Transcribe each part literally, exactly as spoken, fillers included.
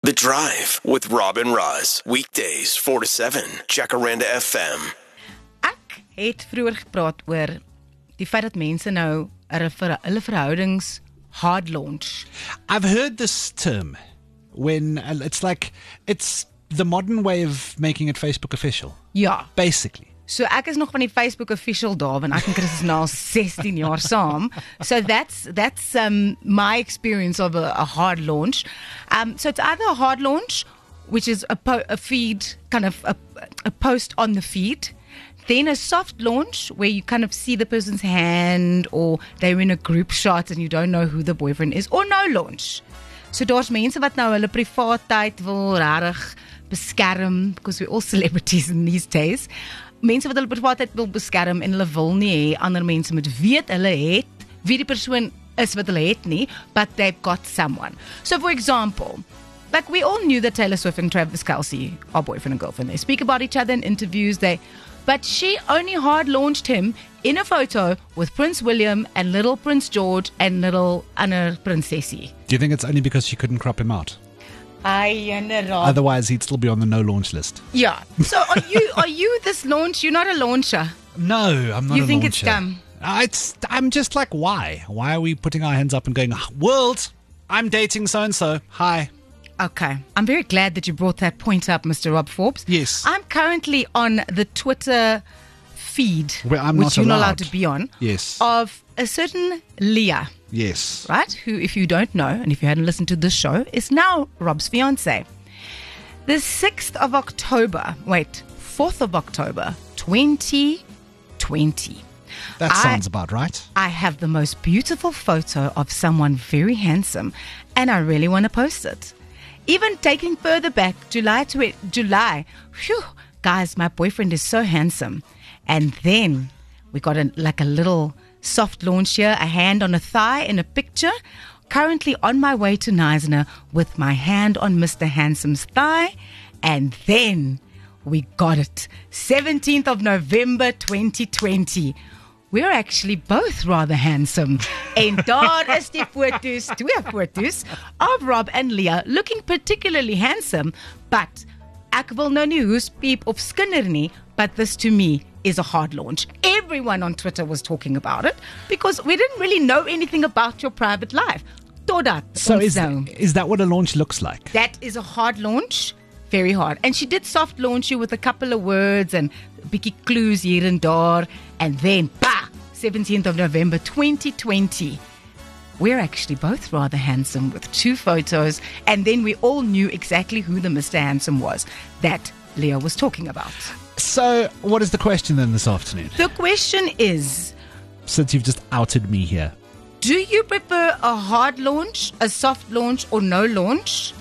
The Drive with Rob and Roz. Weekdays four to seven. Jacaranda F M. Ek het vroeër gepraat oor die feit dat mense nou hulle ver- hulle verhoudings hard launch. I've heard this term when uh, it's like, it's the modern way of making it Facebook official, Ja. basically. So ek is nog van die Facebook official daar, want ek en Chris is nou al sixteen jaar saam. So that's that's um, my experience of a, a hard launch. Um, so it's either a hard launch, which is a, po- a feed, kind of a, a post on the feed. Then a soft launch, where you kind of see the person's hand, or they're in a group shot and you don't know who the boyfriend is. Or no launch. So daar's mense wat nou hulle privaatheid wil regtig beskerm, because we're all celebrities in these days. Mense wat hulle privaatheid wil beskerm en hulle wil nie hê ander mense moet weet hulle het wie die persoon is wat hulle het nie, but they've got someone. So for example, like we all knew that Taylor Swift and Travis Kelce are boyfriend and girlfriend. They speak about each other in interviews. They, but she only hard launched him in a photo with Prince William and little Prince George and little Anna Princessie. Do you think it's only because she couldn't crop him out? Ai, inderdaad. Otherwise, he'd still be on the no launch list. Yeah. So are you are you this launch? You're not a launcher. No, I'm not You a think it's launcher. dumb? Uh, it's, I'm just like, why? Why are we putting our hands up and going, world, I'm dating so-and-so. Hi. Okay. I'm very glad that you brought that point up, Mister Rob Forbes. Yes. I'm currently on the Twitter feed, Where I'm which not you're not allowed. allowed to be on, Yes. of a certain Leah, Yes. right? Who, if you don't know, and if you hadn't listened to this show, is now Rob's fiance. The sixth of October, wait, fourth of October, twenty twenty. That I- sounds about right. I have the most beautiful photo of someone very handsome, and I really want to post it. Even taking further back, July to July, phew, guys, my boyfriend is so handsome. And then we got a, like a little soft launch here, a hand on a thigh in a picture. Currently on my way to Neisner with my hand on Mister Handsome's thigh. And then we got it. seventeenth of November twenty twenty. We're actually both rather handsome. En daar is die foto's, twee foto's, of Rob and Leah looking particularly handsome. But ek wil nou nie hoes, piep of skinder nie, but this to me is a hard launch. Everyone on Twitter was talking about it because we didn't really know anything about your private life. Totdat So ons is, nou. is that what a launch looks like? That is a hard launch. Very hard. And she did soft launch you with a couple of words and bietjie clues hier en daar. And then, bah, seventeenth of November twenty twenty. We're actually both rather handsome with two photos. And then we all knew exactly who the Mister Handsome was that Leah was talking about. So, what is the question then this afternoon? The question is, Since you've just outed me here. do you prefer a hard launch, a soft launch, or no launch?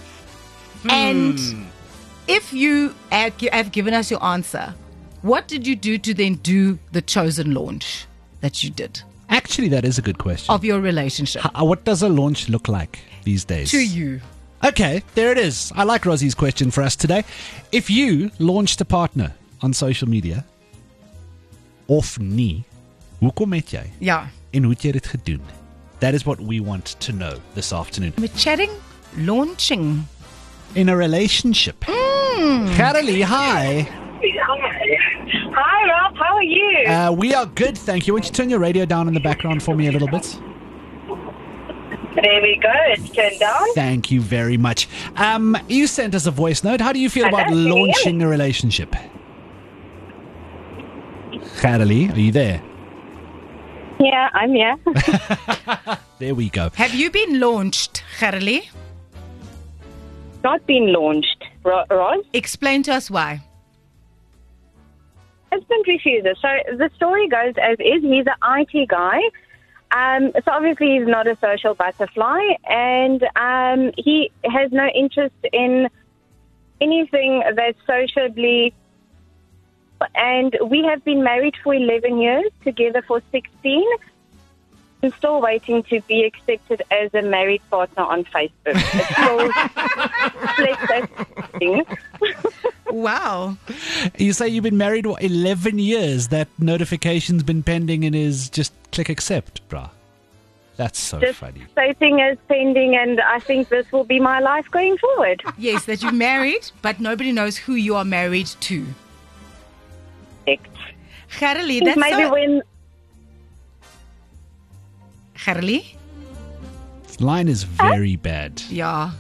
And if you have gi- have given us your answer, what did you do to then do the chosen launch that you did Actually, that is a good question. of your relationship Uh, what does a launch look like these days? to you? Okay, there it is. I like Rosie's question for us today. If you launched a partner on social media, of nie, hoekom het jy? Ja. En hoe het jy dit gedoen? That is what we want to know this afternoon. We're chatting launching. In a relationship. Mm. Carolee, hi. Hi, Rob. How are you? Uh, we are good, thank you. Why don't you turn your radio down in the background for me a little bit? There we go. It's turned down. Thank you very much. Um, you sent us a voice note. How do you feel Hello, about can you hear me? launching a relationship? Carolee, are you there? Yeah, I'm here. There we go. Have you been launched, Gerlie? Not been launched, Ro- Roz. Explain to us why. Husband refuses. So the story goes as is. He's an I T guy. Um, so obviously he's not a social butterfly, and um, he has no interest in anything that's sociably. And we have been married for eleven years, together for sixteen. I'm still waiting to be accepted as a married partner on Facebook. It's still flexing. Wow. You say you've been married, what, eleven years? That notification's been pending and is just click accept, brah. That's so just funny. stating as pending, and I think this will be my life going forward. Yes, that you're married, but nobody knows who you are married to. Gerlie, that's Maybe so... when Gerlie? This line is very bad. Yeah.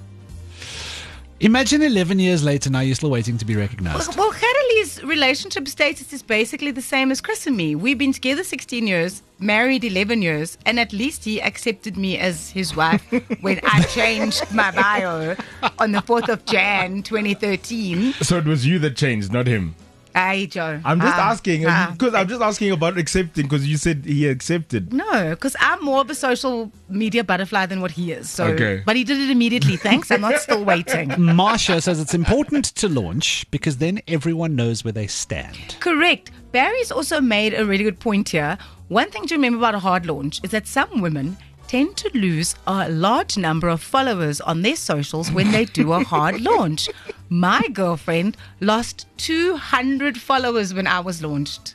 Imagine eleven years later, now you're still waiting to be recognized. Well, Gerlie's relationship status is basically the same as Chris and me. We've been together sixteen years, married eleven years, and at least he accepted me as his wife when I changed my bio on the fourth of January twenty thirteen. So it was you that changed, not him. Hey, Joe. I'm just Ah, asking ah. because I'm just asking about accepting because you said he accepted. No, because I'm more of a social media butterfly than what he is. So, Okay. But he did it immediately. Thanks. I'm not still waiting. Marsha says it's important to launch because then everyone knows where they stand. Correct. Barry's also made a really good point here. One thing to remember about a hard launch is that some women tend to lose a large number of followers on their socials when they do a hard launch. My girlfriend lost two hundred followers when I was launched.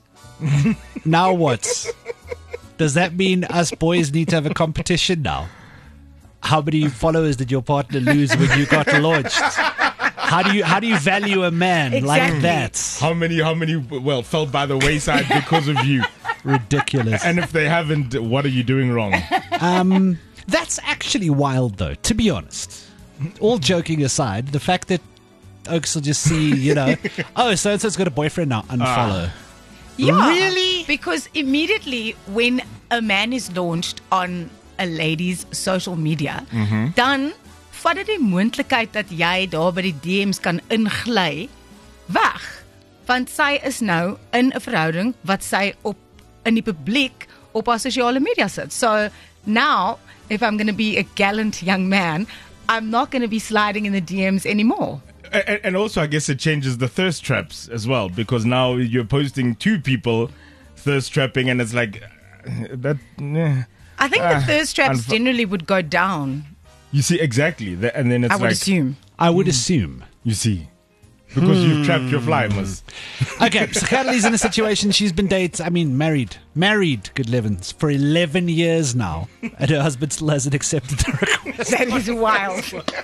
Now what? Does that mean us boys need to have a competition now? How many followers did your partner lose when you got launched? How do you how do you value a man like Exactly. that? How many? How many? Well, fell by the wayside because of you. Ridiculous. And if they haven't, what are you doing wrong? Um, that's actually wild, though, to be honest. All joking aside, the fact that Oaks will just see, you know, oh, so-and-so's got a boyfriend now, unfollow. Yeah. Really? Because immediately when a man is launched on a lady's social media, dan vat dit die moontlikheid dat jy daar by die D M's kan ingly weg. Want sy is nou in 'n verhouding wat sy op in die publiek op haar sosiale media sit. So now, if I'm going to be a gallant young man, I'm not going to be sliding in the D M's anymore. And, and also, I guess it changes the thirst traps as well because now you're posting two people thirst trapping, and it's like uh, that. eh. I think the Ah, thirst traps unfo- generally would go down, You see exactly, that, and then it's I would like assume. I would assume. you see because you've trapped your fly, miss. Okay, so Carly's in a situation, she's been dating, I mean, married. Married, good heavens, for eleven years now. And her husband still hasn't accepted the request. That is wild.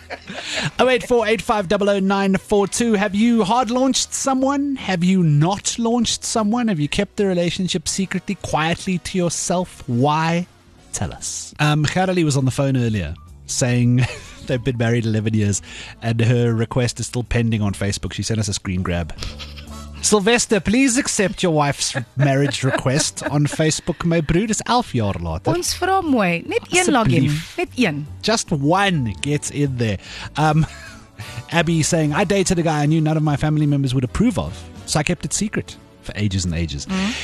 oh eight four eight five zero zero nine four two. Have you hard launched someone? Have you not launched someone? Have you kept the relationship secretly, quietly to yourself? Why? Tell us. Um, Carly was on the phone earlier saying they've been married eleven years and her request is still pending on Facebook. She sent us a screen grab. Sylvester, please accept your wife's marriage request on Facebook. My broer is elf jaar later. Ons vra mooi, net een login, Asseblief. net een. Just one gets in there. Um, Abby saying, I dated a guy I knew none of my family members would approve of, so I kept it secret for ages and ages.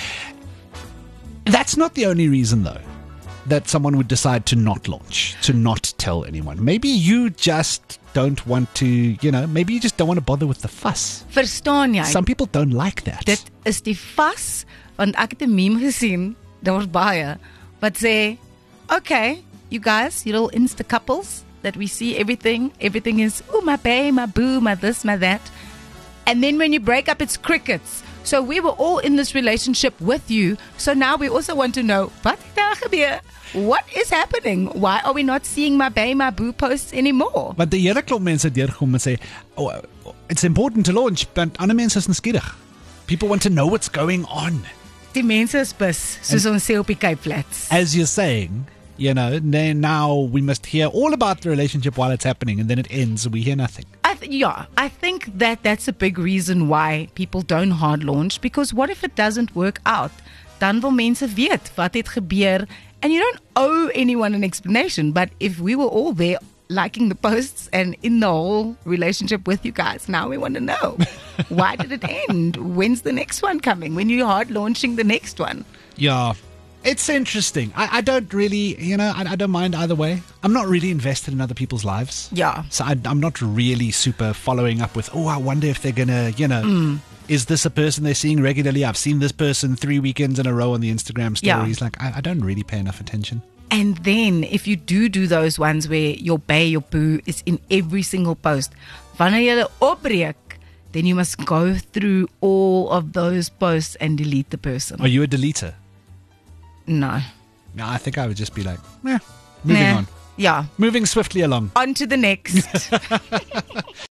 That's not the only reason, though, that someone would decide to not launch, to not tell anyone. Maybe you just don't want to, you know, maybe you just don't want to bother with the fuss. Verstaan jy? Some people don't like that. Dit is die vas, want ek het 'n meme gesien, daar's baie, wat sê, okay, you guys, you're all Insta couples that we see everything, everything is, oh, my bae, my boo, my this, my that. And then when you break up, it's crickets. So we were all in this relationship with you. So now we also want to know, wat het daar gebeur? What is happening? Why are we not seeing my bae, my boo posts anymore? Want die hele klomp mense deurgekom en sê, oh, it's important to launch, but ander mense is nuuskierig. People want to know what's going on. Die mense is bus, soos ons sê op die Cape Flats. As you're saying, you know, then now we must hear all about the relationship while it's happening, and then it ends and we hear nothing. I th- yeah, I think that that's a big reason why people don't hard launch, because what if it doesn't work out? Dan wil mense weet wat het gebeur, and you don't owe anyone an explanation, but if we were all there liking the posts and in the whole relationship with you guys, now we want to know, why did it end? When's the next one coming? When you hard launching the next one? Yeah. It's interesting. I, I don't really, you know, I, I don't mind either way. I'm not really invested in other people's lives. Yeah. So I, I'm not really super following up with, oh, I wonder if they're going to, you know, mm. is this a person they're seeing regularly? I've seen this person three weekends in a row on the Instagram stories. Yeah. Like, I, I don't really pay enough attention. And then if you do do those ones where your bae, your boo is in every single post, wanneer jy opbreek, then you must go through all of those posts and delete the person. Are you a deleter? No. No, I think I would just be like, eh, Moving Nah. on. Yeah. Moving swiftly along. On to the next.